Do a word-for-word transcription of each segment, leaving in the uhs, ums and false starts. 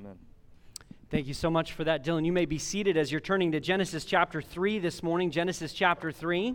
Amen. Thank you so much for that, Dylan. You may be seated as you're turning to Genesis chapter three this morning. Genesis chapter three.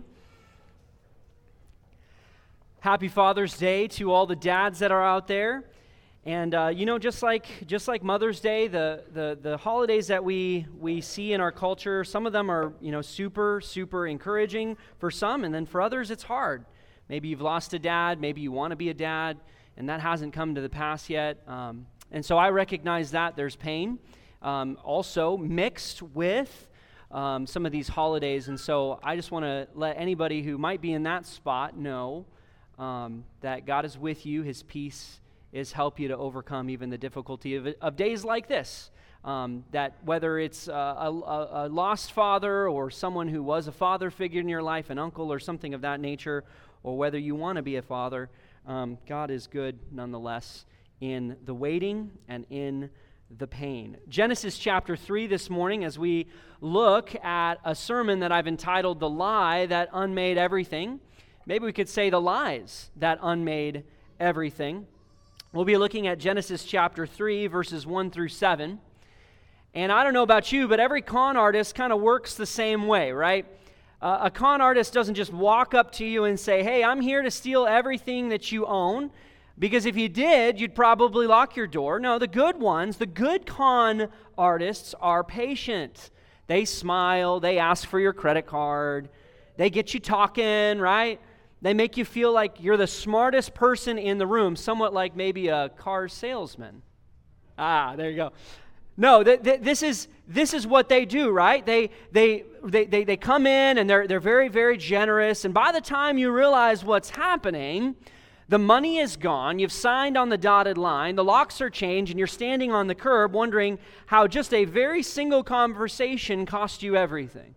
Happy Father's Day to all the dads that are out there. And uh, you know, just like just like Mother's Day, the, the the holidays that we we see in our culture, some of them are, you know, super, super encouraging for some, and then for others it's hard. Maybe you've lost a dad, maybe you want to be a dad, and that hasn't come to the pass yet. Um, and so I recognize that there's pain. Um, also mixed with um, some of these holidays. And so I just want to let anybody who might be in that spot know um, that God is with you. His peace is help you to overcome even the difficulty of, of days like this. Um, that whether it's uh, a, a lost father or someone who was a father figure in your life, an uncle or something of that nature, or whether you want to be a father, um, God is good nonetheless in the waiting and in the pain. Genesis chapter three this morning, as we look at a sermon that I've entitled The Lie That Unmade Everything. Maybe we could say the lies that unmade everything. We'll be looking at Genesis chapter three, verses one through seven. And I don't know about you, but every con artist kind of works the same way, right? Uh, a con artist doesn't just walk up to you and say, hey, I'm here to steal everything that you own. Because if you did, you'd probably lock your door. No, the good ones, the good con artists are patient. They smile, they ask for your credit card, they get you talking, right? They make you feel like you're the smartest person in the room, somewhat like maybe a car salesman. Ah, there you go. No, th- th- this is this is what they do, right? They they they they, they come in and they're they're very, very generous, and by the time you realize what's happening, the money is gone, you've signed on the dotted line, the locks are changed, and you're standing on the curb wondering how just a very single conversation cost you everything.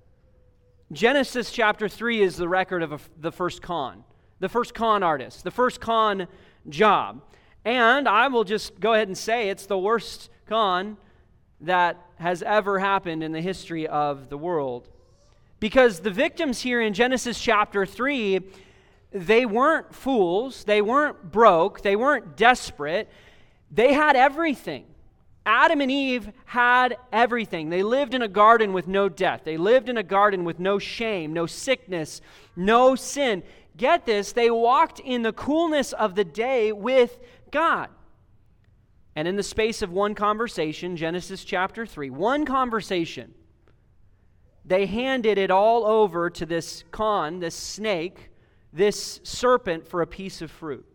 Genesis chapter three is the record of a, the first con, the first con artist, the first con job. And I will just go ahead and say it's the worst con that has ever happened in the history of the world. Because the victims here in Genesis chapter three, they weren't fools, they weren't broke, they weren't desperate, they had everything. Adam and Eve had everything. They lived in a garden with no death. They lived in a garden with no shame, no sickness, no sin. Get this, they walked in the coolness of the day with God. And in the space of one conversation, Genesis chapter three, one conversation, they handed it all over to this con, this snake, this serpent for a piece of fruit.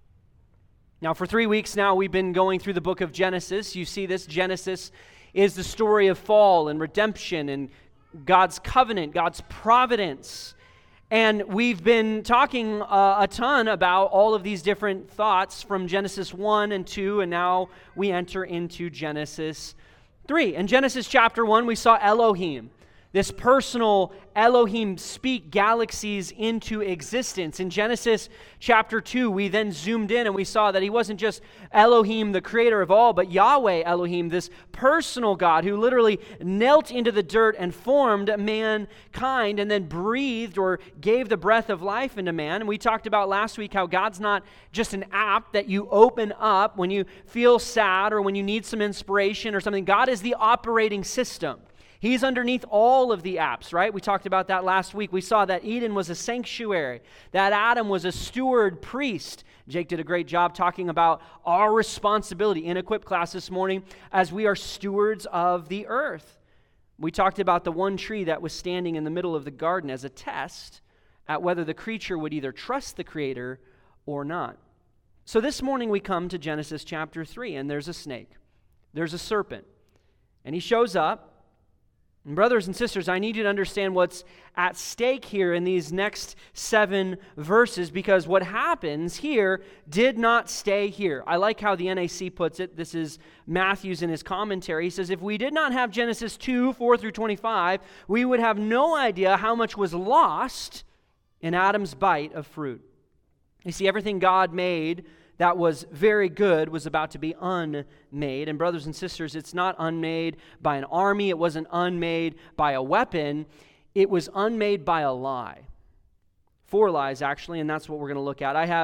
Now, for three weeks now, we've been going through the book of Genesis. You see this, Genesis is the story of fall and redemption and God's covenant, God's providence. And we've been talking uh, a ton about all of these different thoughts from Genesis one and two, and now we enter into Genesis three. In Genesis chapter one, we saw Elohim. This personal Elohim speak galaxies into existence. In Genesis chapter two, we then zoomed in and we saw that he wasn't just Elohim, the creator of all, but Yahweh Elohim, this personal God who literally knelt into the dirt and formed mankind and then breathed or gave the breath of life into man. And we talked about last week how God's not just an app that you open up when you feel sad or when you need some inspiration or something. God is the operating system. He's underneath all of the apps, right? We talked about that last week. We saw that Eden was a sanctuary, that Adam was a steward priest. Jake did a great job talking about our responsibility in Equip class this morning as we are stewards of the earth. We talked about the one tree that was standing in the middle of the garden as a test at whether the creature would either trust the Creator or not. So this morning we come to Genesis chapter three, and there's a snake. There's a serpent. And he shows up. And brothers and sisters, I need you to understand what's at stake here in these next seven verses, because what happens here did not stay here. I like how the N A C puts it. This is Matthew's in his commentary. He says, if we did not have Genesis two, four through twenty-five, we would have no idea how much was lost in Adam's bite of fruit. You see, everything God made that was very good was about to be unmade. And brothers and sisters, it's not unmade by an army. It wasn't unmade by a weapon. It was unmade by a lie. Four lies, actually, and that's what we're going to look at. I have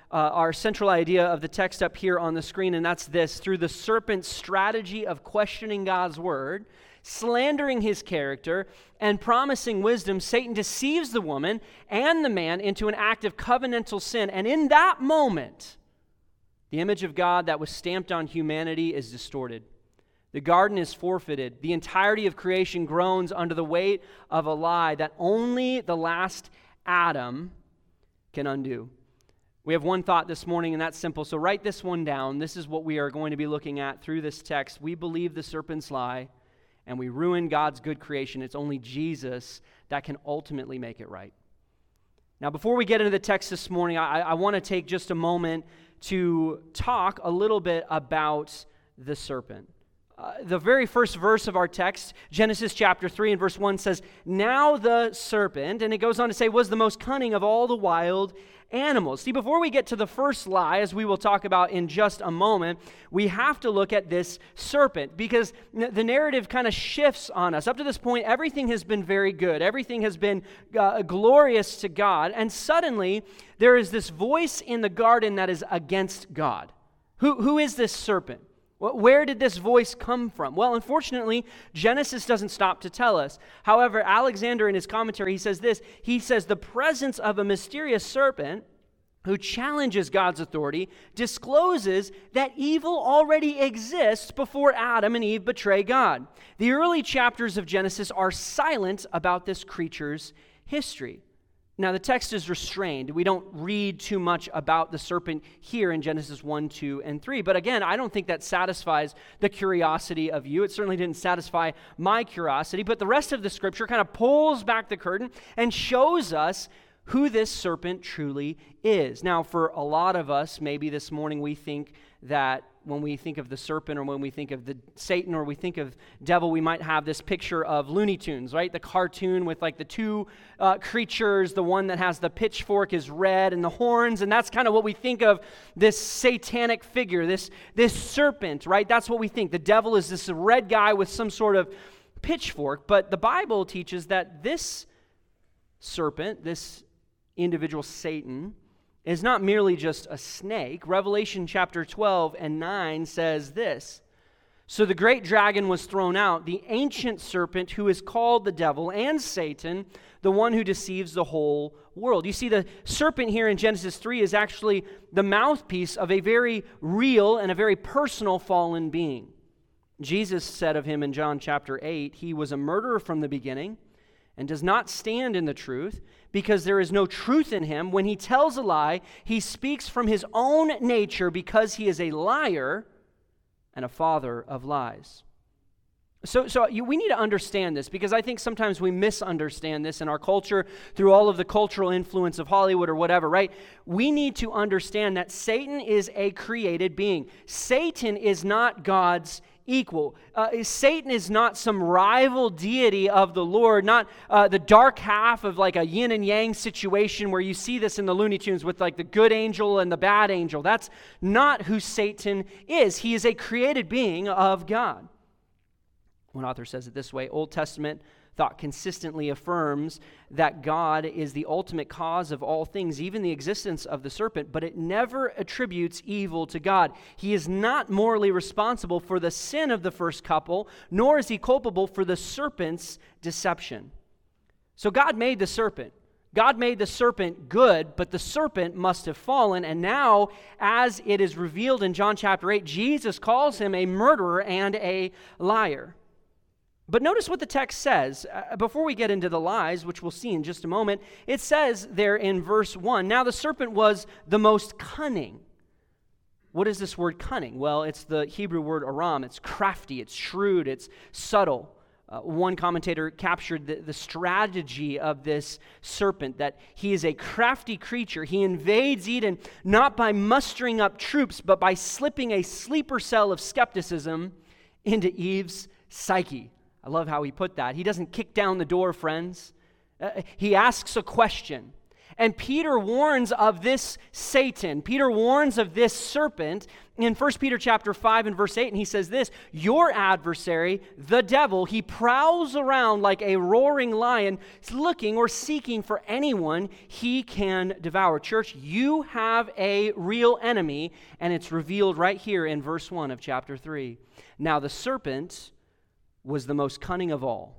uh, our central idea of the text up here on the screen, and that's this: through the serpent's strategy of questioning God's word, slandering his character, and promising wisdom, Satan deceives the woman and the man into an act of covenantal sin. And in that moment, the image of God that was stamped on humanity is distorted. The garden is forfeited. The entirety of creation groans under the weight of a lie that only the last Adam can undo. We have one thought this morning, and that's simple. So write this one down. This is what we are going to be looking at through this text. We believe the serpent's lie, and we ruin God's good creation. It's only Jesus that can ultimately make it right. Now, before we get into the text this morning, I, I want to take just a moment to talk a little bit about the serpent. Uh, the very first verse of our text, Genesis chapter three and verse one says, "Now the serpent," and it goes on to say, "was the most cunning of all the wild animals." See, before we get to the first lie, as we will talk about in just a moment, we have to look at this serpent, because the narrative kind of shifts on us. Up to this point, everything has been very good. Everything has been uh, glorious to God, and suddenly there is this voice in the garden that is against God. Who, who is this serpent? Where did this voice come from? Well, unfortunately, Genesis doesn't stop to tell us. However, Alexander in his commentary, he says this. He says, "The presence of a mysterious serpent who challenges God's authority discloses that evil already exists before Adam and Eve betray God. The early chapters of Genesis are silent about this creature's history." Now, the text is restrained. We don't read too much about the serpent here in Genesis one, two, and three. But again, I don't think that satisfies the curiosity of you. It certainly didn't satisfy my curiosity. But the rest of the scripture kind of pulls back the curtain and shows us who this serpent truly is. Now, for a lot of us, maybe this morning we think that when we think of the serpent, or when we think of the Satan, or we think of devil, we might have this picture of Looney Tunes, right? The cartoon with like the two uh, creatures. The one that has the pitchfork is red and the horns, and that's kind of what we think of this satanic figure, this, this serpent, right? That's what we think. The devil is this red guy with some sort of pitchfork, but the Bible teaches that this serpent, this individual Satan, is not merely just a snake. Revelation chapter twelve and nine says this: "So the great dragon was thrown out, the ancient serpent who is called the devil and Satan, the one who deceives the whole world." You see, the serpent here in Genesis three is actually the mouthpiece of a very real and a very personal fallen being. Jesus said of him in John chapter eight, "He was a murderer from the beginning and does not stand in the truth, because there is no truth in him. When he tells a lie, he speaks from his own nature, because he is a liar and a father of lies." So, so you, we need to understand this, because I think sometimes we misunderstand this in our culture through all of the cultural influence of Hollywood or whatever, right? We need to understand that Satan is a created being. Satan is not God's equal. Uh, Satan is not some rival deity of the Lord, not uh, the dark half of like a yin and yang situation where you see this in the Looney Tunes with like the good angel and the bad angel. That's not who Satan is. He is a created being of God. One author says it this way: Old Testament thought consistently affirms that God is the ultimate cause of all things, even the existence of the serpent, but it never attributes evil to God. He is not morally responsible for the sin of the first couple, nor is he culpable for the serpent's deception. So God made the serpent. God made the serpent good, but the serpent must have fallen, and now, as it is revealed in John chapter eight, Jesus calls him a murderer and a liar. But notice what the text says. Uh, before we get into the lies, which we'll see in just a moment, it says there in verse one, "Now the serpent was the most cunning." What is this word cunning? Well, it's the Hebrew word aram. It's crafty, it's shrewd, it's subtle. Uh, one commentator captured the, the strategy of this serpent, that he is a crafty creature. He invades Eden not by mustering up troops, but by slipping a sleeper cell of skepticism into Eve's psyche. I love how he put that. He doesn't kick down the door, friends. Uh, he asks a question. And Peter warns of this Satan. Peter warns of this serpent in First Peter chapter five and verse eight, and he says this, your adversary, the devil, he prowls around like a roaring lion, looking or seeking for anyone he can devour. Church, you have a real enemy, and it's revealed right here in verse one of chapter three. Now the serpent was the most cunning of all.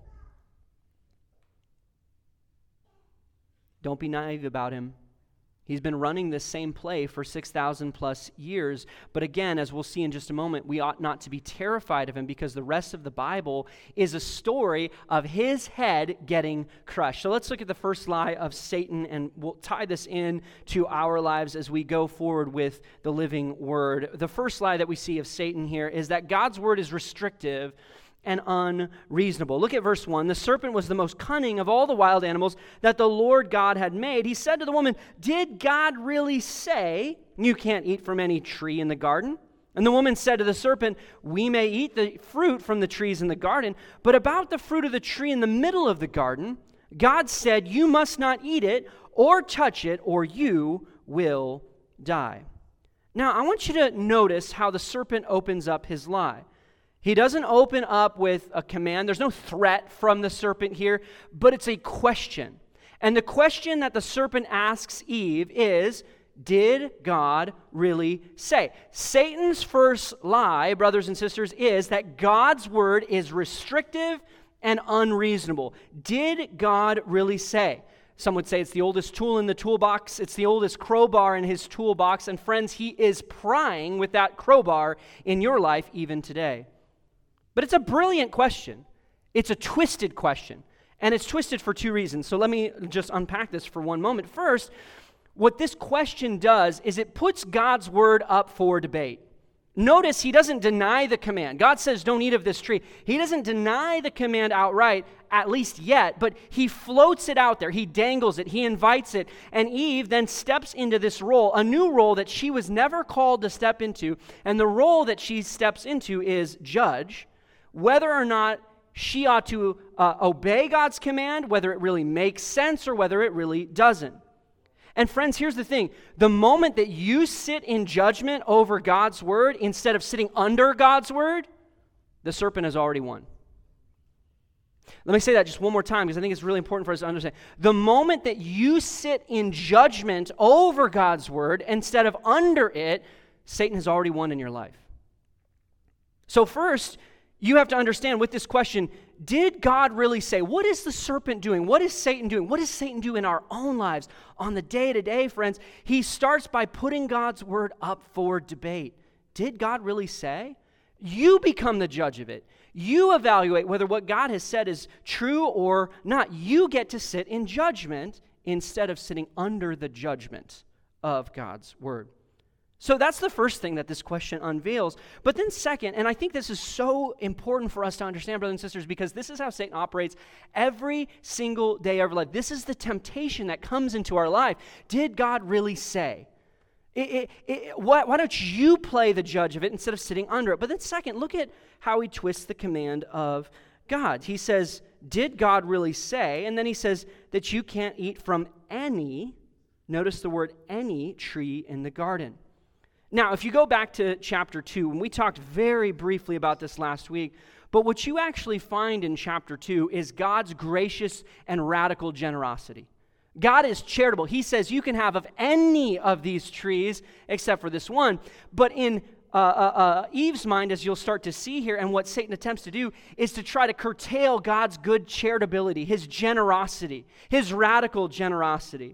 Don't be naive about him. He's been running this same play for six thousand plus years. But again, as we'll see in just a moment, we ought not to be terrified of him because the rest of the Bible is a story of his head getting crushed. So let's look at the first lie of Satan, and we'll tie this in to our lives as we go forward with the living word. The first lie that we see of Satan here is that God's word is restrictive and unreasonable. Look at verse one. The serpent was the most cunning of all the wild animals that the Lord God had made. He said to the woman, did God really say you can't eat from any tree in the garden? And the woman said to the serpent, we may eat the fruit from the trees in the garden, but about the fruit of the tree in the middle of the garden, God said, you must not eat it or touch it, or you will die. Now, I want you to notice how the serpent opens up his lie. He doesn't open up with a command. There's no threat from the serpent here, but it's a question. And the question that the serpent asks Eve is, did God really say? Satan's first lie, brothers and sisters, is that God's word is restrictive and unreasonable. Did God really say? Some would say it's the oldest tool in the toolbox. It's the oldest crowbar in his toolbox. And friends, he is prying with that crowbar in your life even today. But it's a brilliant question. It's a twisted question. And it's twisted for two reasons. So let me just unpack this for one moment. First, what this question does is it puts God's word up for debate. Notice he doesn't deny the command. God says don't eat of this tree. He doesn't deny the command outright, at least yet, but he floats it out there. He dangles it. He invites it. And Eve then steps into this role, a new role that she was never called to step into. And the role that she steps into is judge, whether or not she ought to uh, obey God's command, whether it really makes sense or whether it really doesn't. And friends, here's the thing. The moment that you sit in judgment over God's word instead of sitting under God's word, the serpent has already won. Let me say that just one more time because I think it's really important for us to understand. The moment that you sit in judgment over God's word instead of under it, Satan has already won in your life. So first, you have to understand with this question, did God really say? What is the serpent doing? What is Satan doing? What does Satan do in our own lives on the day-to-day, friends? He starts by putting God's word up for debate. Did God really say? You become the judge of it. You evaluate whether what God has said is true or not. You get to sit in judgment instead of sitting under the judgment of God's word. So that's the first thing that this question unveils. But then second, and I think this is so important for us to understand, brothers and sisters, because this is how Satan operates every single day of our life. This is the temptation that comes into our life. Did God really say? It, it, it, why, why don't you play the judge of it instead of sitting under it? But then second, look at how he twists the command of God. He says, did God really say? And then he says that you can't eat from any, notice the word any, tree in the garden. Now, if you go back to chapter two, and we talked very briefly about this last week, but what you actually find in chapter two is God's gracious and radical generosity. God is charitable. He says you can have of any of these trees except for this one. But in uh, uh, uh, Eve's mind, as you'll start to see here, and what Satan attempts to do, is to try to curtail God's good charitability, his generosity, his radical generosity.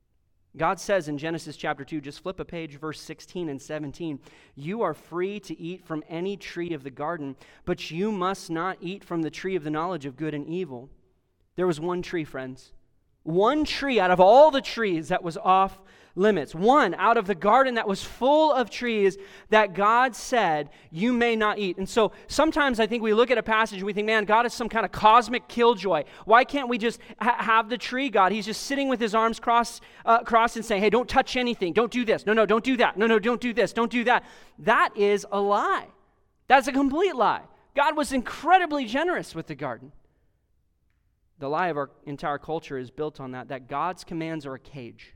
God says in Genesis chapter two, just flip a page, verse sixteen and seventeen, you are free to eat from any tree of the garden, but you must not eat from the tree of the knowledge of good and evil. There was one tree, friends. One tree out of all the trees that was off limits. One out of the garden that was full of trees that God said, you may not eat. And so sometimes I think we look at a passage and we think, man, God is some kind of cosmic killjoy. Why can't we just ha- have the tree, God? He's just sitting with his arms crossed, uh, crossed and saying, hey, don't touch anything. Don't do this. No, no, don't do that. No, no, don't do this. Don't do that. That is a lie. That's a complete lie. God was incredibly generous with the garden. The lie of our entire culture is built on that, that God's commands are a cage.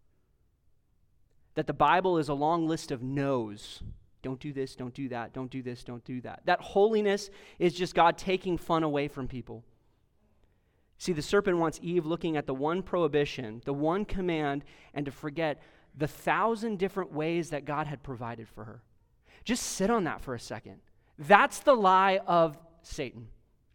That the Bible is a long list of no's. Don't do this, don't do that, don't do this, don't do that. That holiness is just God taking fun away from people. See, the serpent wants Eve looking at the one prohibition, the one command, and to forget the thousand different ways that God had provided for her. Just sit on that for a second. That's the lie of Satan.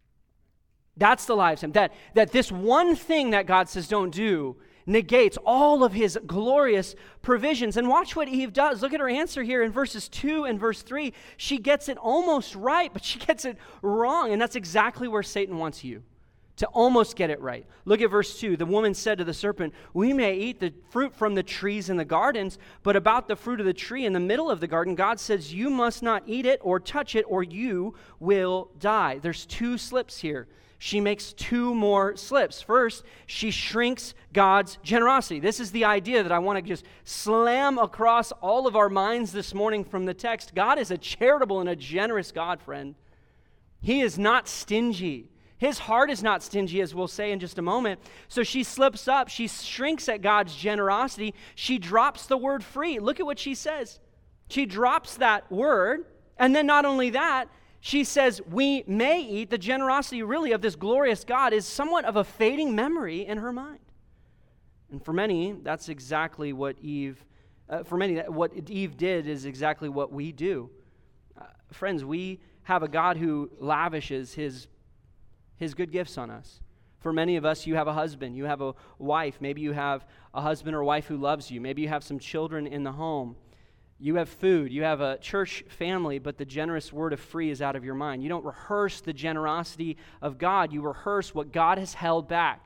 That's the lie of Satan. That, that this one thing that God says don't do negates all of his glorious provisions. And watch what Eve does. Look at her answer here in verses two and verse three. She gets it almost right, but she gets it wrong. And that's exactly where Satan wants you, to almost get it right. Look at verse two. The woman said to the serpent, "We may eat the fruit from the trees in the gardens, but about the fruit of the tree in the middle of the garden, God says, you must not eat it or touch it, or you will die." There's two slips here. She makes two more slips. First, she shrinks God's generosity. This is the idea that I want to just slam across all of our minds this morning from the text. God is a charitable and a generous God, friend. He is not stingy. His heart is not stingy, as we'll say in just a moment. So she slips up. She shrinks at God's generosity. She drops the word free. Look at what she says. She drops that word. And then not only that, she says, we may eat. The generosity really of this glorious God is somewhat of a fading memory in her mind. And for many, that's exactly what Eve, uh, for many, what Eve did is exactly what we do. Uh, friends, we have a God who lavishes his, his good gifts on us. For many of us, you have a husband, you have a wife, maybe you have a husband or wife who loves you, maybe you have some children in the home. You have food, you have a church family, but the generous word of free is out of your mind. You don't rehearse the generosity of God. You rehearse what God has held back.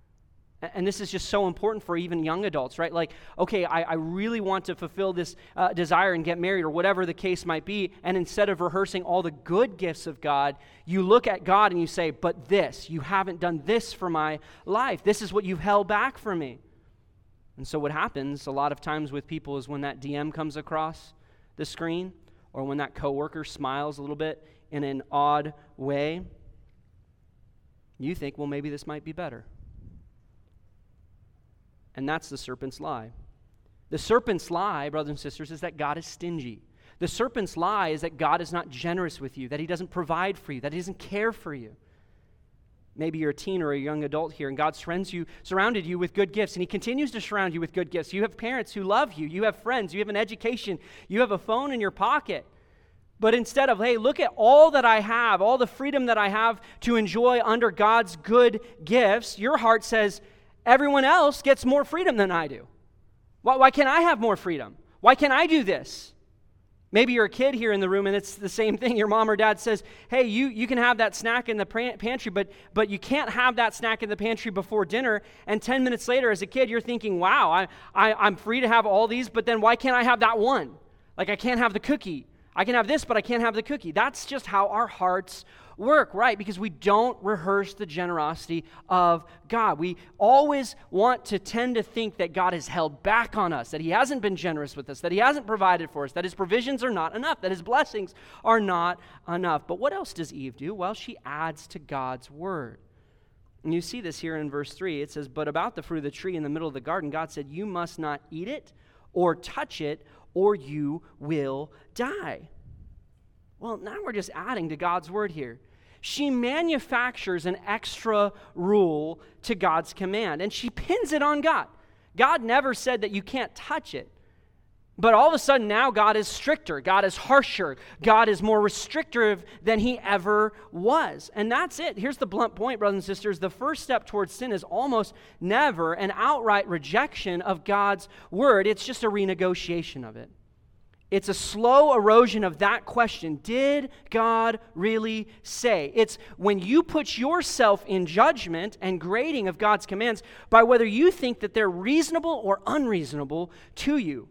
And this is just so important for even young adults, right? Like, okay, I, I really want to fulfill this uh, desire and get married or whatever the case might be. And instead of rehearsing all the good gifts of God, you look at God and you say, but this, you haven't done this for my life. This is what you've held back from me. And so what happens a lot of times with people is when that D M comes across the screen or when that coworker smiles a little bit in an odd way, you think, well, maybe this might be better. And that's the serpent's lie. The serpent's lie, brothers and sisters, is that God is stingy. The serpent's lie is that God is not generous with you, that he doesn't provide for you, that he doesn't care for you. Maybe you're a teen or a young adult here, and God surrounds you, surrounded you with good gifts, and he continues to surround you with good gifts. You have parents who love you. You have friends. You have an education. You have a phone in your pocket. But instead of, hey, look at all that I have, all the freedom that I have to enjoy under God's good gifts, your heart says, everyone else gets more freedom than I do. Why, why can't I have more freedom? Why can't I do this? Maybe you're a kid here in the room and it's the same thing. Your mom or dad says, hey, you, you can have that snack in the pantry, but, but you can't have that snack in the pantry before dinner. And ten minutes later as a kid, you're thinking, wow, I, I, I'm free to have all these, but then why can't I have that one? Like I can't have the cookie. I can have this, but I can't have the cookie. That's just how our hearts work, right? Because we don't rehearse the generosity of God. We always want to tend to think that God has held back on us, that he hasn't been generous with us, that he hasn't provided for us, that his provisions are not enough, that his blessings are not enough. But what else does Eve do? Well, she adds to God's word. And you see this here in verse three. It says, but about the fruit of the tree in the middle of the garden, God said, you must not eat it or touch it, or you will die. Well, now we're just adding to God's word here. She manufactures an extra rule to God's command, and she pins it on God. God never said that you can't touch it. But all of a sudden now God is stricter, God is harsher, God is more restrictive than he ever was. And that's it. Here's the blunt point, brothers and sisters. The first step towards sin is almost never an outright rejection of God's word. It's just a renegotiation of it. It's a slow erosion of that question. Did God really say? It's when you put yourself in judgment and grading of God's commands by whether you think that they're reasonable or unreasonable to you.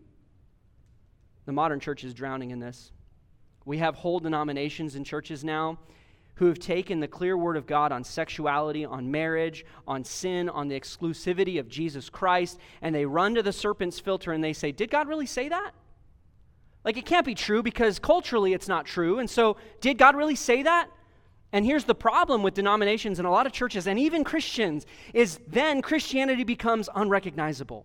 The modern church is drowning in this. We have whole denominations in churches now who have taken the clear word of God on sexuality, on marriage, on sin, on the exclusivity of Jesus Christ, and they run to the serpent's filter and they say, did God really say that? Like, it can't be true because culturally it's not true. And so, did God really say that? And here's the problem with denominations and a lot of churches and even Christians is then Christianity becomes unrecognizable.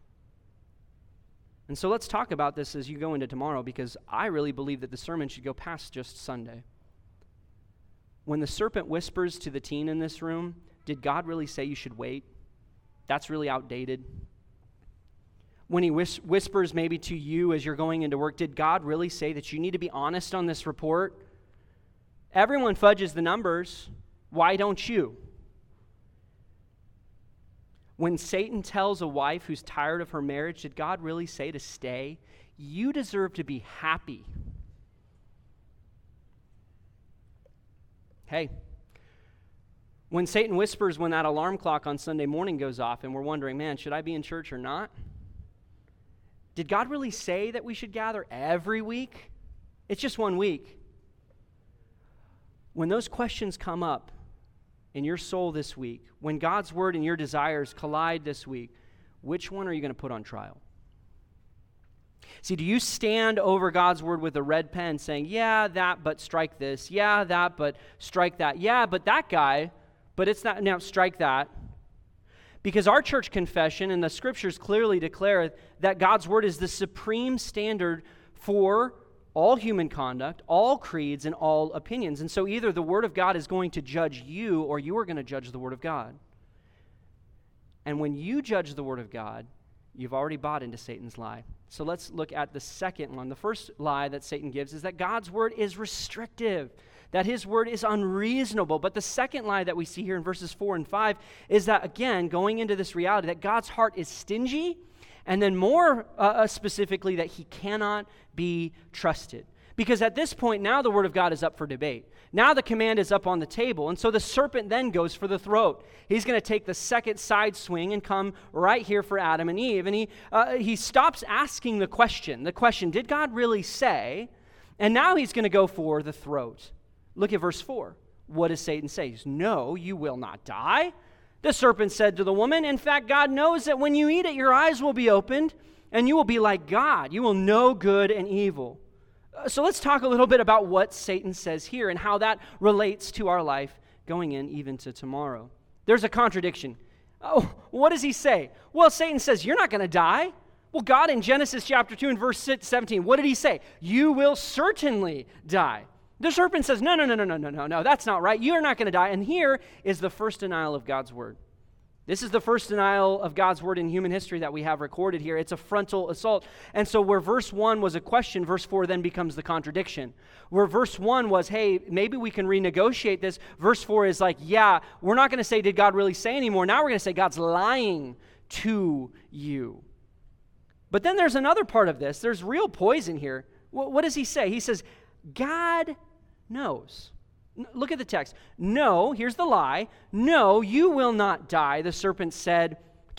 And so let's talk about this as you go into tomorrow, because I really believe that the sermon should go past just Sunday. When the serpent whispers to the teen in this room, did God really say you should wait? That's really outdated. When he whis- whispers maybe to you as you're going into work, did God really say that you need to be honest on this report? Everyone fudges the numbers. Why don't you? When Satan tells a wife who's tired of her marriage, did God really say to stay? You deserve to be happy. Hey, when Satan whispers when that alarm clock on Sunday morning goes off and we're wondering, man, should I be in church or not? Did God really say that we should gather every week? It's just one week. When those questions come up in your soul this week, when God's word and your desires collide this week, which one are you going to put on trial? See, do you stand over God's word with a red pen saying, yeah, that, but strike this. Yeah, that, but strike that. Yeah, but that guy, but it's not, now strike that. Because our church confession and the scriptures clearly declare that God's word is the supreme standard for all human conduct, all creeds, and all opinions. And so either the word of God is going to judge you or you are going to judge the word of God. And when you judge the word of God, you've already bought into Satan's lie. So let's look at the second one. The first lie that Satan gives is that God's word is restrictive, that his word is unreasonable. But the second lie that we see here in verses four and five is that, again, going into this reality, that God's heart is stingy, and then more uh, specifically, that he cannot be trusted. Because at this point, now the word of God is up for debate. Now the command is up on the table. And so the serpent then goes for the throat. He's going to take the second side swing and come right here for Adam and Eve. And he, uh, he stops asking the question. The question, did God really say? And now he's going to go for the throat. Look at verse four. What does Satan say? He says, no, you will not die. The serpent said to the woman, in fact, God knows that when you eat it, your eyes will be opened, and you will be like God. You will know good and evil. Uh, so let's talk a little bit about what Satan says here and how that relates to our life going in even to tomorrow. There's a contradiction. Oh, what does he say? Well, Satan says, you're not going to die. Well, God in Genesis chapter two and verse seventeen, what did he say? You will certainly die. The serpent says, no, no, no, no, no, no, no, no, that's not right. You're not going to die. And here is the first denial of God's word. This is the first denial of God's word in human history that we have recorded here. It's a frontal assault. And so where verse one was a question, verse four then becomes the contradiction. Where verse one was, hey, maybe we can renegotiate this. Verse four is like, yeah, we're not going to say, did God really say anymore? Now we're going to say, God's lying to you. But then there's another part of this. There's real poison here. What does he say? He says, God knows. Look at the text. No, here's the lie. No, you will not die, the serpent said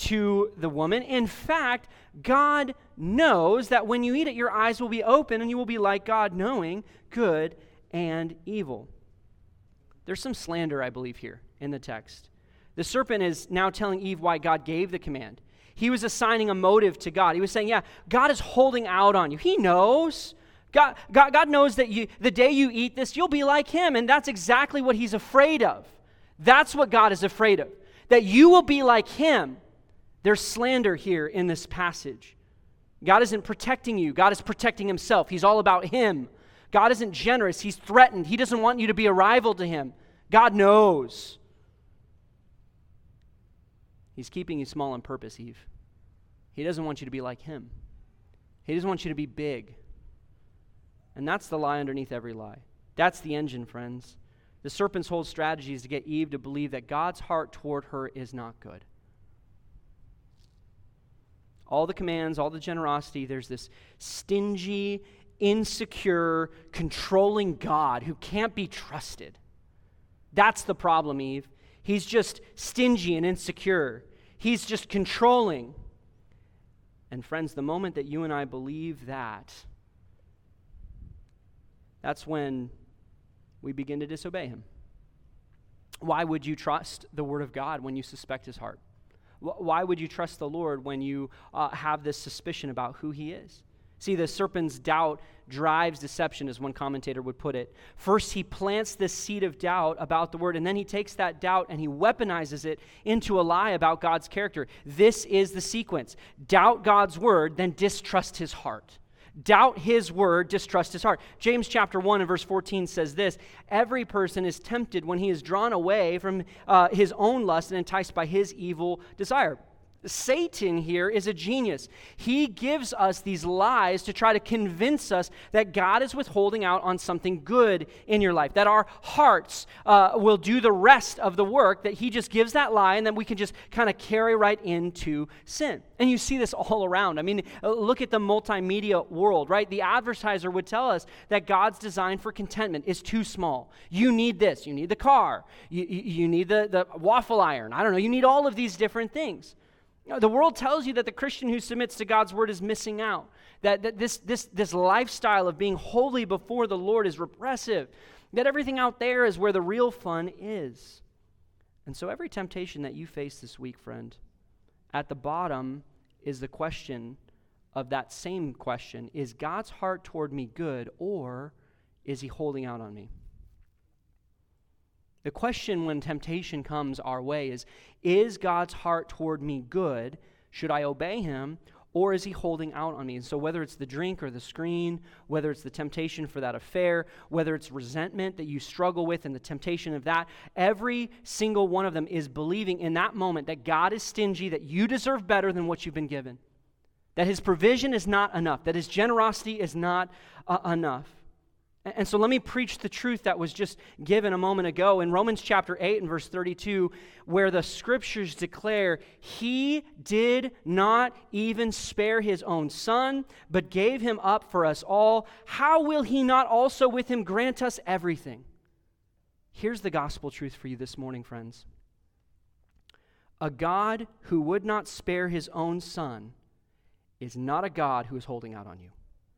to the woman. In fact, God knows that when you eat it, your eyes will be open and you will be like God, knowing good and evil. There's some slander, I believe, here in the text. The serpent is now telling Eve why God gave the command. He was assigning a motive to God. He was saying, yeah, God is holding out on you. He knows. God, God, God knows that you, the day you eat this, you'll be like him, and that's exactly what he's afraid of. That's what God is afraid of, that you will be like him. There's slander here in this passage. God isn't protecting you. God is protecting himself. He's all about him. God isn't generous. He's threatened. He doesn't want you to be a rival to him. God knows. He's keeping you small on purpose, Eve. He doesn't want you to be like him. He doesn't want you to be big. And that's the lie underneath every lie. That's the engine, friends. The serpent's whole strategy is to get Eve to believe that God's heart toward her is not good. All the commands, all the generosity, there's this stingy, insecure, controlling God who can't be trusted. That's the problem, Eve. He's just stingy and insecure. He's just controlling. And friends, the moment that you and I believe that, that's when we begin to disobey him. Why would you trust the word of God when you suspect his heart? Why would you trust the Lord when you uh, have this suspicion about who he is? See, the serpent's doubt drives deception, as one commentator would put it. First, he plants this seed of doubt about the word, and then he takes that doubt and he weaponizes it into a lie about God's character. This is the sequence. Doubt God's word, then distrust his heart. Doubt his word, distrust his heart. James chapter one and verse fourteen says this, every person is tempted when he is drawn away from uh, his own lust and enticed by his evil desire. Satan here is a genius. He gives us these lies to try to convince us that God is withholding out on something good in your life, that our hearts uh, will do the rest of the work, that he just gives that lie and then we can just kind of carry right into sin. And you see this all around. I mean, look at the multimedia world, right? The advertiser would tell us that God's design for contentment is too small. You need this. You need the car. You, you, you need the, the waffle iron. I don't know. You need all of these different things. The world tells you that the Christian who submits to God's word is missing out, that, that this, this, this lifestyle of being holy before the Lord is repressive, that everything out there is where the real fun is. And so every temptation that you face this week, friend, at the bottom is the question of that same question, is God's heart toward me good, or is he holding out on me? The question when temptation comes our way is, is God's heart toward me good? Should I obey him? Or is he holding out on me? And so whether it's the drink or the screen, whether it's the temptation for that affair, whether it's resentment that you struggle with and the temptation of that, every single one of them is believing in that moment that God is stingy, that you deserve better than what you've been given, that his provision is not enough, that his generosity is not uh, enough. And so let me preach the truth that was just given a moment ago in Romans chapter eight and verse thirty-two, where the scriptures declare, he did not even spare his own son, but gave him up for us all. How will he not also with him grant us everything? Here's the gospel truth for you this morning, friends. A God who would not spare his own son is not a God who is holding out on you.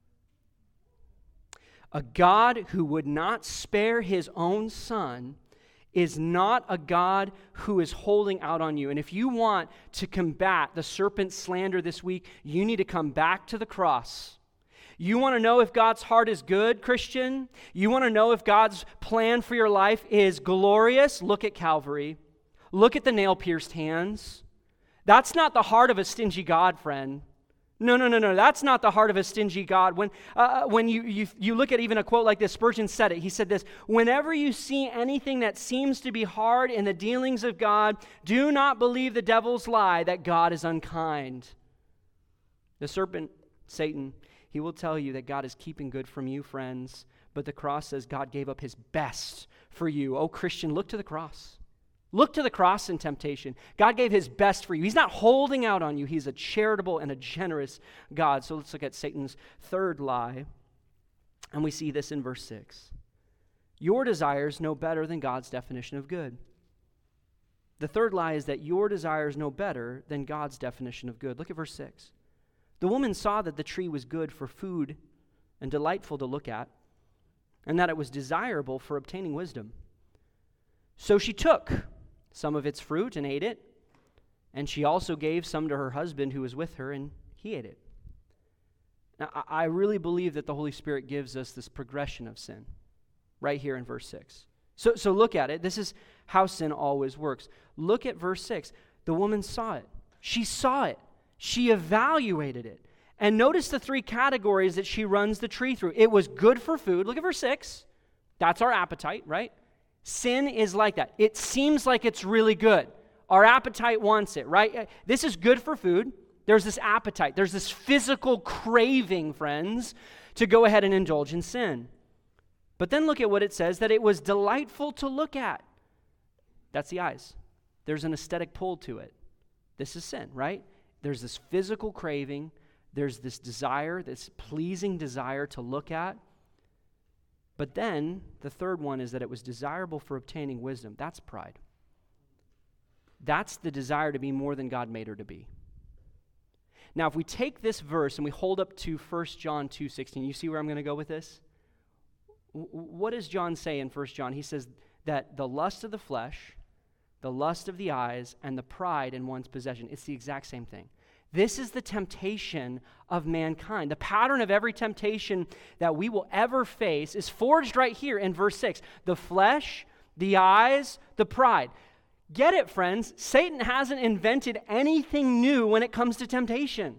A God who would not spare his own son is not a God who is holding out on you. And if you want to combat the serpent's slander this week, you need to come back to the cross. You want to know if God's heart is good, Christian? You want to know if God's plan for your life is glorious? Look at Calvary. Look at the nail-pierced hands. That's not the heart of a stingy God, friend. No, no, no, no. That's not the heart of a stingy God. When uh, when you, you you look at even a quote like this, Spurgeon said it. He said this, whenever you see anything that seems to be hard in the dealings of God, do not believe the devil's lie that God is unkind. The serpent, Satan, he will tell you that God is keeping good from you, friends, but the cross says God gave up his best for you. Oh, Christian, look to the cross. Look to the cross in temptation. God gave his best for you. He's not holding out on you. He's a charitable and a generous God. So let's look at Satan's third lie. And we see this in verse six. Your desires know better than God's definition of good. The third lie is that your desires know better than God's definition of good. Look at verse six. The woman saw that the tree was good for food and delightful to look at, and that it was desirable for obtaining wisdom. So she took some of its fruit and ate it, and she also gave some to her husband who was with her, and he ate it. Now, I really believe that the Holy Spirit gives us this progression of sin right here in verse six. So, so look at it. This is how sin always works. Look at verse six. The woman saw it. She saw it. She evaluated it. And notice the three categories that she runs the tree through. It was good for food. Look at verse six. That's our appetite, right? Sin is like that. It seems like it's really good. Our appetite wants it, right? This is good for food. There's this appetite. There's this physical craving, friends, to go ahead and indulge in sin. But then look at what it says, that it was delightful to look at. That's the eyes. There's an aesthetic pull to it. This is sin, right? There's this physical craving. There's this desire, this pleasing desire to look at. But then, the third one is that it was desirable for obtaining wisdom. That's pride. That's the desire to be more than God made her to be. Now, if we take this verse and we hold up to First John two sixteen, you see where I'm going to go with this? What does John say in First John? He says that the lust of the flesh, the lust of the eyes, and the pride in one's possession, it's the exact same thing. This is the temptation of mankind. The pattern of every temptation that we will ever face is forged right here in verse six. The flesh, the eyes, the pride. Get it, friends? Satan hasn't invented anything new when it comes to temptation.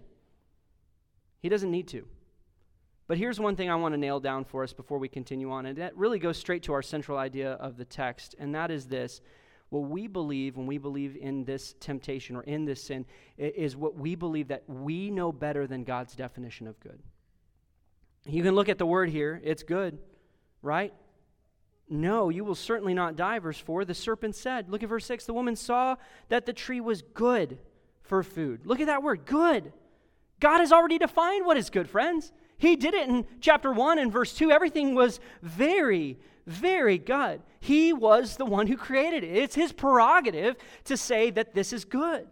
He doesn't need to. But here's one thing I want to nail down for us before we continue on, and that really goes straight to our central idea of the text, and that is this. What we believe when we believe in this temptation or in this sin is what we believe that we know better than God's definition of good. You can look at the word here. It's good, right? No, you will certainly not die, verse four. The serpent said, look at verse six, the woman saw that the tree was good for food. Look at that word, good. God has already defined what is good, friends. He did it in chapter one and verse two. Everything was very, very good. He was the one who created it. It's his prerogative to say that this is good.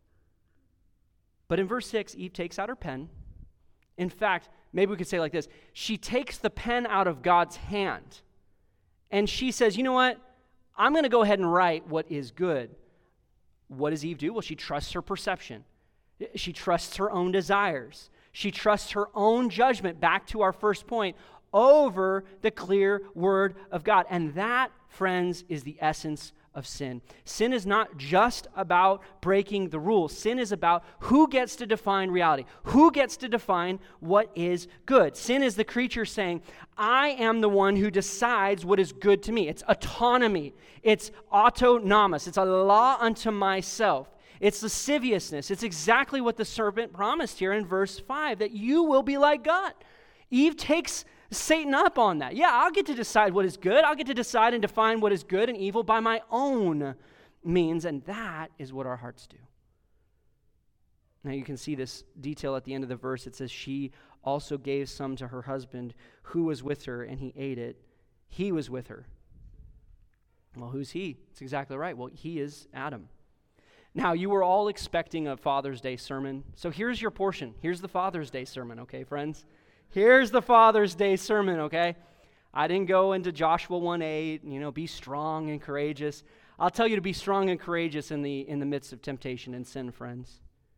But in verse six, Eve takes out her pen. In fact, maybe we could say it like this. She takes the pen out of God's hand. And she says, you know what? I'm going to go ahead and write what is good. What does Eve do? Well, she trusts her perception. She trusts her own desires. She trusts her own judgment, back to our first point, over the clear word of God. And that, friends, is the essence of sin. Sin is not just about breaking the rules. Sin is about who gets to define reality, who gets to define what is good. Sin is the creature saying, I am the one who decides what is good to me. It's autonomy. It's autonomous. It's a law unto myself. It's lasciviousness. It's exactly what the serpent promised here in verse five, that you will be like God. Eve takes Satan up on that. Yeah, I'll get to decide what is good. I'll get to decide and define what is good and evil by my own means, and that is what our hearts do. Now you can see this detail at the end of the verse. It says, she also gave some to her husband who was with her, and he ate it. He was with her. Well, who's he? It's exactly right. Well, he is Adam. Now, you were all expecting a Father's Day sermon, so here's your portion. Here's the Father's Day sermon, okay, friends? Here's the Father's Day sermon, okay? I didn't go into Joshua one eight, you know, be strong and courageous. I'll tell you to be strong and courageous in the in the midst of temptation and sin, friends.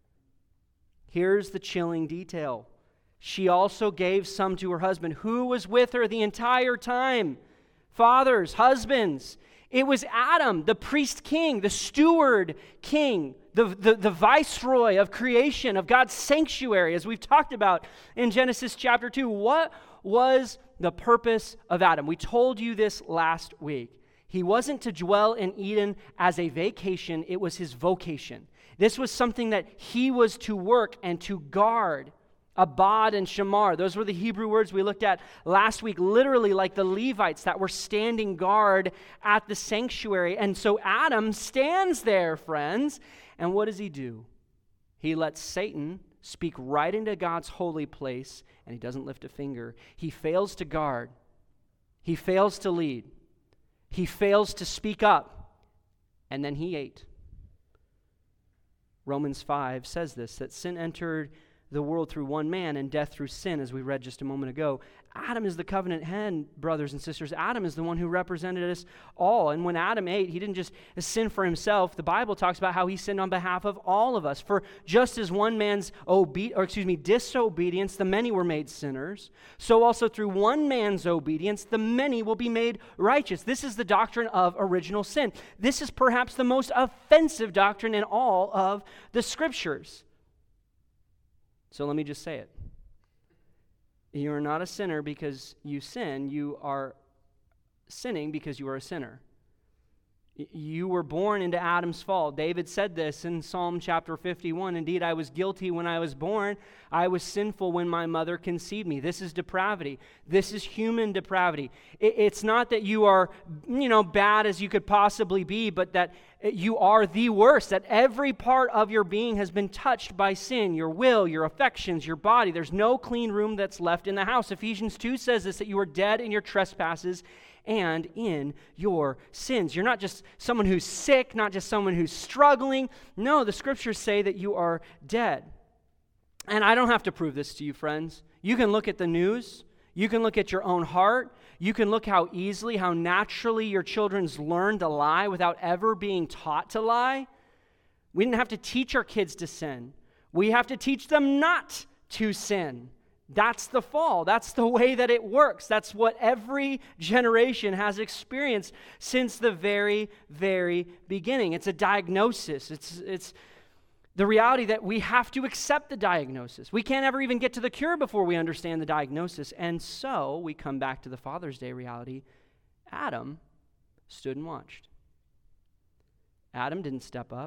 Here's the chilling detail. She also gave some to her husband, who was with her the entire time. Fathers, husbands. It was Adam, the priest king, the steward king, the, the, the viceroy of creation, of God's sanctuary, as we've talked about in Genesis chapter two. What was the purpose of Adam? We told you this last week. He wasn't to dwell in Eden as a vacation, it was his vocation. This was something that he was to work and to guard. Abad and Shamar, those were the Hebrew words we looked at last week, literally like the Levites that were standing guard at the sanctuary. And so Adam stands there, friends, and what does he do? He lets Satan speak right into God's holy place, and he doesn't lift a finger. He fails to guard. He fails to lead. He fails to speak up, and then he ate. Romans five says this, that sin entered the world through one man and death through sin, as we read just a moment ago. Adam is the covenant head, brothers and sisters. Adam is the one who represented us all. And when Adam ate, he didn't just sin for himself. The Bible talks about how he sinned on behalf of all of us. For just as one man's obe- or excuse me, disobedience, the many were made sinners, so also through one man's obedience, the many will be made righteous. This is the doctrine of original sin. This is perhaps the most offensive doctrine in all of the Scriptures. So let me just say it. You are not a sinner because you sin. You are sinning because you are a sinner. You were born into Adam's fall. David said this in Psalm chapter fifty-one. Indeed, I was guilty when I was born. I was sinful when my mother conceived me. This is depravity. This is human depravity. It's not that you are, you know, bad as you could possibly be, but that you are the worst, that every part of your being has been touched by sin, your will, your affections, your body. There's no clean room that's left in the house. Ephesians two says this, that you are dead in your trespasses and in your sins. You're not just someone who's sick, not just someone who's struggling. No, the Scriptures say that you are dead. And I don't have to prove this to you, friends. You can look at the news. You can look at your own heart. You can look how easily, how naturally your children's learn to lie without ever being taught to lie. We didn't have to teach our kids to sin. We have to teach them not to sin. That's the fall. That's the way that it works. That's what every generation has experienced since the very, very beginning. It's a diagnosis. It's, it's the reality that we have to accept the diagnosis. We can't ever even get to the cure before we understand the diagnosis. And so we come back to the Father's Day reality. Adam stood and watched. Adam didn't step up.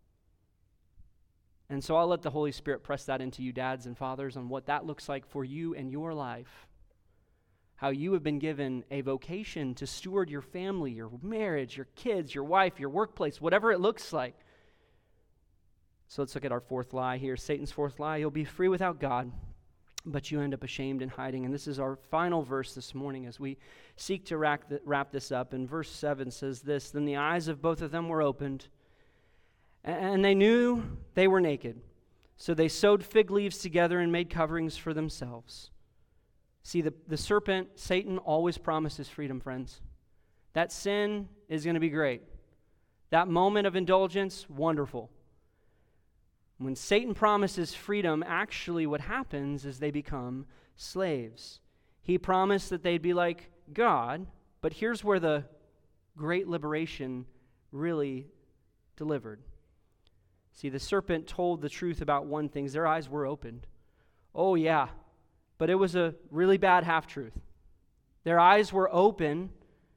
And so I'll let the Holy Spirit press that into you, dads and fathers, on what that looks like for you and your life. How you have been given a vocation to steward your family, your marriage, your kids, your wife, your workplace, whatever it looks like. So let's look at our fourth lie here. Satan's fourth lie: you'll be free without God, but you end up ashamed and hiding. And this is our final verse this morning as we seek to wrap, the, wrap this up. And verse seven says this: then the eyes of both of them were opened, and they knew they were naked. So they sewed fig leaves together and made coverings for themselves. See, the, the serpent, Satan, always promises freedom, friends. That sin is going to be great. That moment of indulgence, wonderful. When Satan promises freedom, actually what happens is they become slaves. He promised that they'd be like God, but here's where the great liberation really delivered. See, the serpent told the truth about one thing. Their eyes were opened. Oh, yeah, but it was a really bad half-truth. Their eyes were open,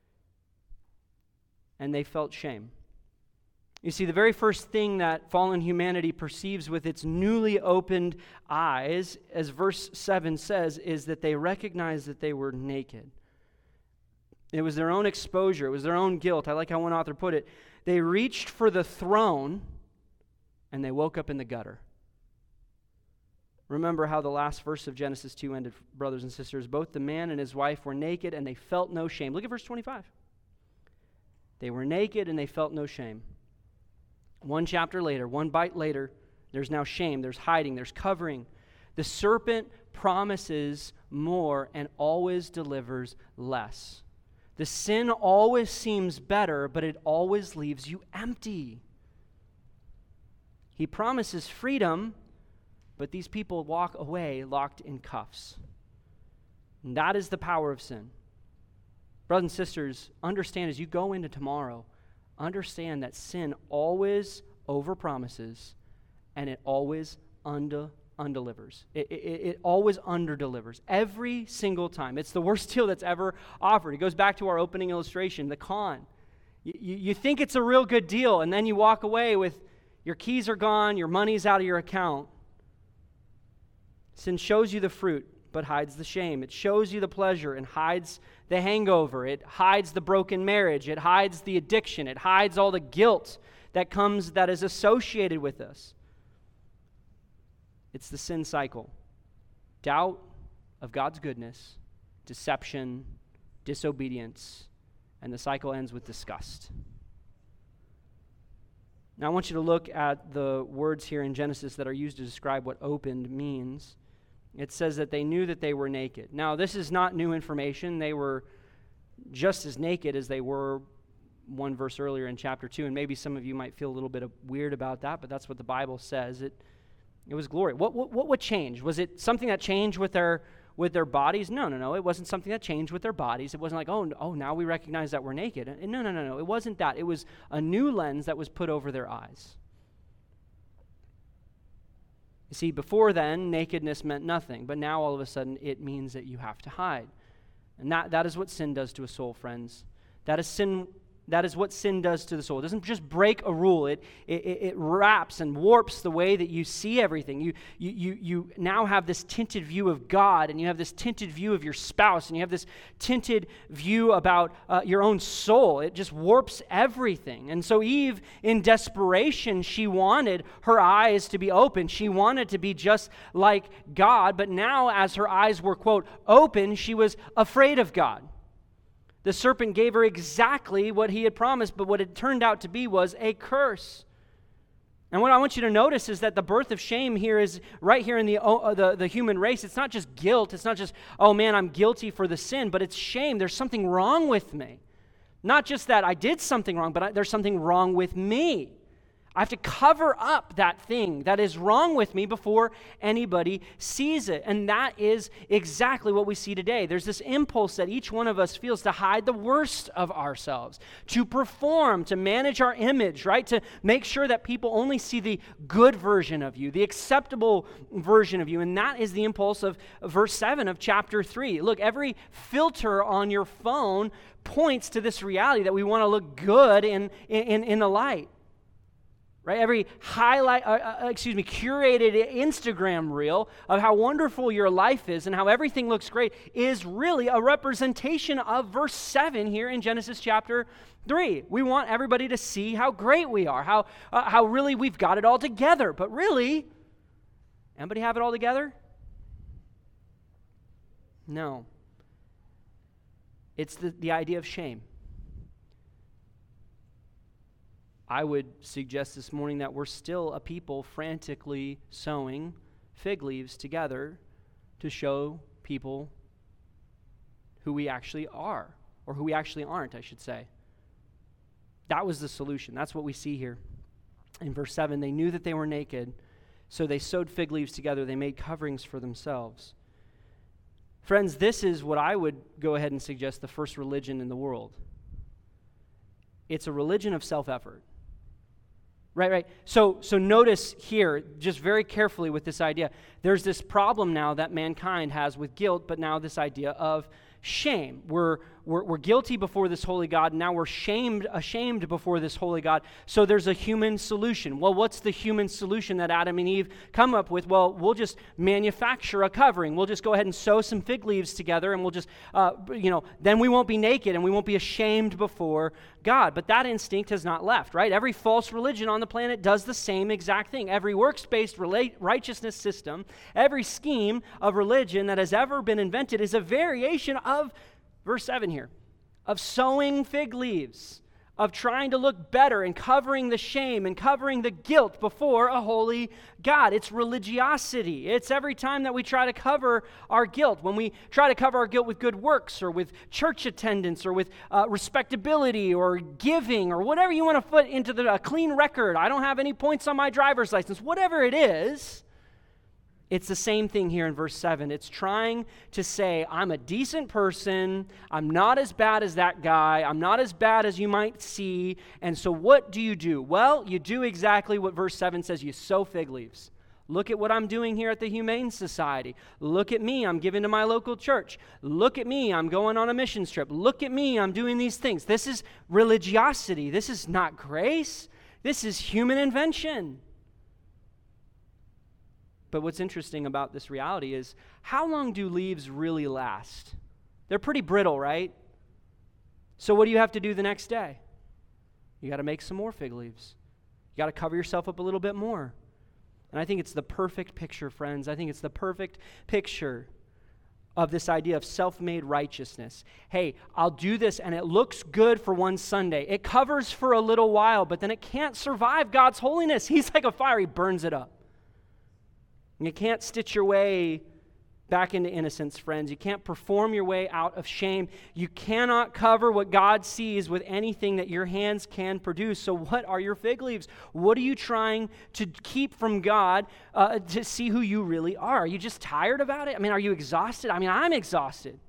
and they felt shame. You see, the very first thing that fallen humanity perceives with its newly opened eyes, as verse seven says, is that they recognized that they were naked. It was their own exposure. It was their own guilt. I like how one author put it. They reached for the throne, and they woke up in the gutter. Remember how the last verse of Genesis two ended, brothers and sisters. Both the man and his wife were naked, and they felt no shame. Look at verse twenty-five. They were naked, and they felt no shame. One chapter later, one bite later, there's now shame, there's hiding, there's covering. The serpent promises more and always delivers less. The sin always seems better, but it always leaves you empty. He promises freedom, but these people walk away locked in cuffs. And that is the power of sin. Brothers and sisters, understand as you go into tomorrow, understand that sin always overpromises and it always under, undelivers. It, it, it always underdelivers every single time. It's the worst deal that's ever offered. It goes back to our opening illustration, the con. You, you, you think it's a real good deal, and then you walk away with your keys are gone, your money's out of your account. Sin shows you the fruit, but hides the shame. It shows you the pleasure and hides the hangover. It hides the broken marriage. It hides the addiction. It hides all the guilt that comes, that is associated with us. It's the sin cycle. Doubt of God's goodness, deception, disobedience, and the cycle ends with disgust. Now I want you to look at the words here in Genesis that are used to describe what opened means. It says that they knew that they were naked. Now, this is not new information. They were just as naked as they were one verse earlier in chapter two, and maybe some of you might feel a little bit of weird about that, but that's what the Bible says. It it was glory. What what what would change? Was it something that changed with their with their bodies? No, no, no. It wasn't something that changed with their bodies. It wasn't like, oh, oh, now we recognize that we're naked. No, no, no, no. It wasn't that. It was a new lens that was put over their eyes. You see, before then, nakedness meant nothing, but now all of a sudden it means that you have to hide. And that, that is what sin does to a soul, friends. That is sin. That is what sin does to the soul. It doesn't just break a rule. It, it, it wraps and warps the way that you see everything. You, you, you, you now have this tinted view of God, and you have this tinted view of your spouse, and you have this tinted view about uh, your own soul. It just warps everything. And so Eve, in desperation, she wanted her eyes to be open. She wanted to be just like God, but now as her eyes were, quote, open, she was afraid of God. The serpent gave her exactly what he had promised, but what it turned out to be was a curse. And what I want you to notice is that the birth of shame here is right here in the, uh, the, the human race. It's not just guilt. It's not just, oh man, I'm guilty for the sin, but it's shame. There's something wrong with me. Not just that I did something wrong, but I, there's something wrong with me. I have to cover up that thing that is wrong with me before anybody sees it. And that is exactly what we see today. There's this impulse that each one of us feels to hide the worst of ourselves, to perform, to manage our image, right? To make sure that people only see the good version of you, the acceptable version of you. And that is the impulse of verse seven of chapter three. Look, every filter on your phone points to this reality that we want to look good in, in, in the light. Right? Every highlight, uh, uh, excuse me, curated Instagram reel of how wonderful your life is and how everything looks great is really a representation of verse seven here in Genesis chapter three. We want everybody to see how great we are, how uh, how really we've got it all together. But really, anybody have it all together? No. It's the, the idea of shame. I would suggest this morning that we're still a people frantically sewing fig leaves together to show people who we actually are, or who we actually aren't, I should say. That was the solution. That's what we see here. In verse seven, they knew that they were naked, so they sewed fig leaves together. They made coverings for themselves. Friends, this is what I would go ahead and suggest the first religion in the world. It's a religion of self-effort. Right, right. So, so notice here, just very carefully with this idea, there's this problem now that mankind has with guilt, but now this idea of shame. We're, we're, we're guilty before this holy God, and now we're shamed, ashamed before this holy God. So there's a human solution. Well, what's the human solution that Adam and Eve come up with? Well, we'll just manufacture a covering. We'll just go ahead and sew some fig leaves together, and we'll just, uh, you know, then we won't be naked, and we won't be ashamed before God. But that instinct has not left, right? Every false religion on the planet does the same exact thing. Every works-based rela- righteousness system, every scheme of religion that has ever been invented is a variation of verse seven here, of sewing fig leaves, of trying to look better and covering the shame and covering the guilt before a holy God. It's religiosity. It's every time that we try to cover our guilt, when we try to cover our guilt with good works or with church attendance or with uh, respectability or giving or whatever you want to put into the a clean record. I don't have any points on my driver's license. Whatever it is, it's the same thing here in verse seven. It's trying to say, I'm a decent person. I'm not as bad as that guy. I'm not as bad as you might see. And so what do you do? Well, you do exactly what verse seven says. You sew fig leaves. Look at what I'm doing here at the Humane Society. Look at me. I'm giving to my local church. Look at me. I'm going on a missions trip. Look at me. I'm doing these things. This is religiosity. This is not grace. This is human invention. But what's interesting about this reality is, how long do leaves really last? They're pretty brittle, right? So what do you have to do the next day? You got to make some more fig leaves. You got to cover yourself up a little bit more. And I think it's the perfect picture, friends. I think it's the perfect picture of this idea of self-made righteousness. Hey, I'll do this and it looks good for one Sunday. It covers for a little while, but then it can't survive God's holiness. He's like a fire. He burns it up. You can't stitch your way back into innocence, friends. You can't perform your way out of shame. You cannot cover what God sees with anything that your hands can produce. So what are your fig leaves? What are you trying to keep from God uh, to see who you really are? Are you just tired about it? I mean, are you exhausted? I mean, I'm exhausted.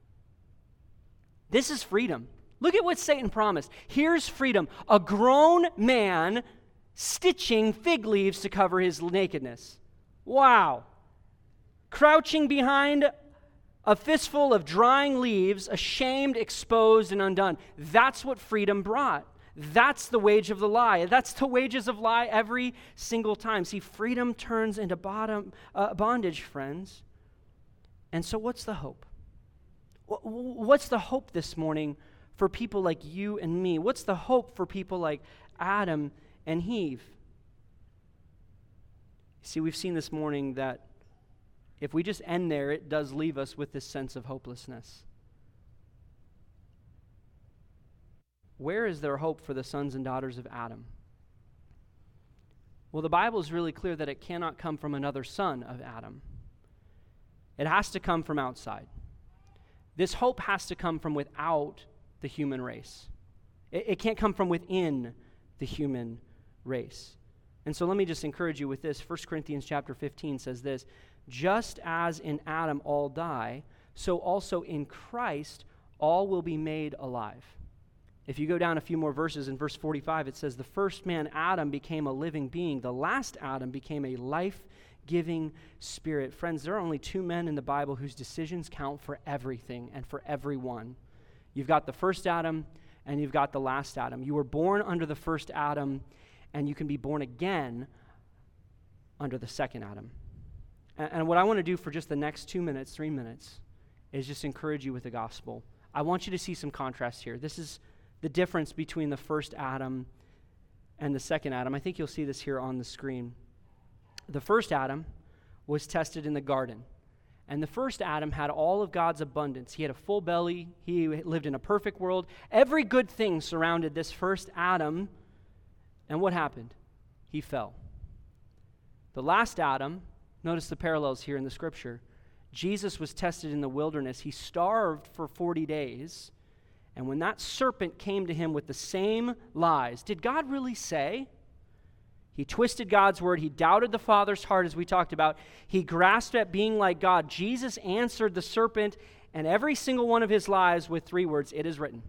This is freedom. Look at what Satan promised. Here's freedom. A grown man stitching fig leaves to cover his nakedness. Wow. Crouching behind a fistful of drying leaves, ashamed, exposed, and undone. That's what freedom brought. That's the wage of the lie. That's the wages of lie every single time. See, freedom turns into bottom, uh, bondage, friends. And so what's the hope? What's the hope this morning for people like you and me? What's the hope for people like Adam and Eve? See, we've seen this morning that if we just end there, it does leave us with this sense of hopelessness. Where is there hope for the sons and daughters of Adam? Well, the Bible is really clear that it cannot come from another son of Adam. It has to come from outside. This hope has to come from without the human race. It, it can't come from within the human race. And so let me just encourage you with this. First Corinthians chapter fifteen says this, just as in Adam all die, so also in Christ all will be made alive. If you go down a few more verses, in verse forty-five, it says, the first man, Adam, became a living being. The last Adam became a life-giving spirit. Friends, there are only two men in the Bible whose decisions count for everything and for everyone. You've got the first Adam, and you've got the last Adam. You were born under the first Adam, and you can be born again under the second Adam. And, and what I want to do for just the next two minutes, three minutes, is just encourage you with the gospel. I want you to see some contrast here. This is the difference between the first Adam and the second Adam. I think you'll see this here on the screen. The first Adam was tested in the garden. And the first Adam had all of God's abundance. He had a full belly. He lived in a perfect world. Every good thing surrounded this first Adam. And what happened? He fell. The last Adam, notice the parallels here in the scripture. Jesus was tested in the wilderness. He starved for forty days. And when that serpent came to him with the same lies, did God really say? He twisted God's word. He doubted the Father's heart, as we talked about. He grasped at being like God. Jesus answered the serpent and every single one of his lies with three words, it is written.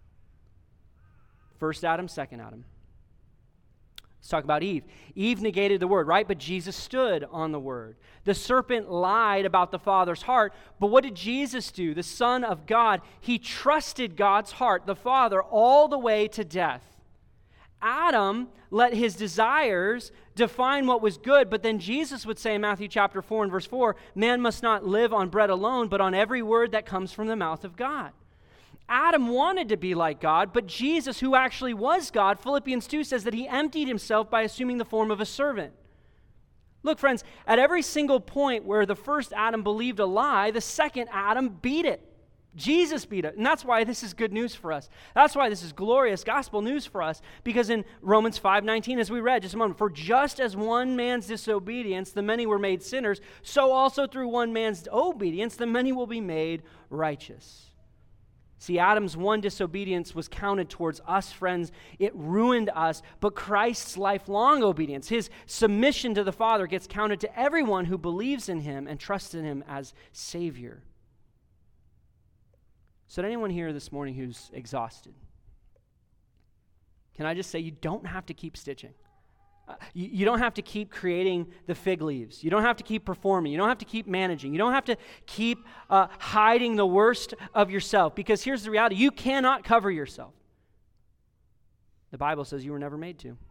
First Adam, second Adam. Let's talk about Eve. Eve negated the word, right? But Jesus stood on the word. The serpent lied about the Father's heart, but what did Jesus do? The Son of God, he trusted God's heart, the Father, all the way to death. Adam let his desires define what was good, but then Jesus would say in Matthew chapter four and verse four, man must not live on bread alone, but on every word that comes from the mouth of God. Adam wanted to be like God, but Jesus, who actually was God, Philippians two says that he emptied himself by assuming the form of a servant. Look, friends, at every single point where the first Adam believed a lie, the second Adam beat it. Jesus beat it. And that's why this is good news for us. That's why this is glorious gospel news for us. Because in Romans five nineteen, as we read just a moment, for just as one man's disobedience, the many were made sinners, so also through one man's obedience, the many will be made righteous. See, Adam's one disobedience was counted towards us, friends. It ruined us, but Christ's lifelong obedience, his submission to the Father, gets counted to everyone who believes in him and trusts in him as Savior. So, to anyone here this morning who's exhausted, can I just say you don't have to keep stitching. Uh, you, you don't have to keep creating the fig leaves. You don't have to keep performing. You don't have to keep managing. You don't have to keep uh, hiding the worst of yourself, because here's the reality. You cannot cover yourself. The Bible says you were never made to.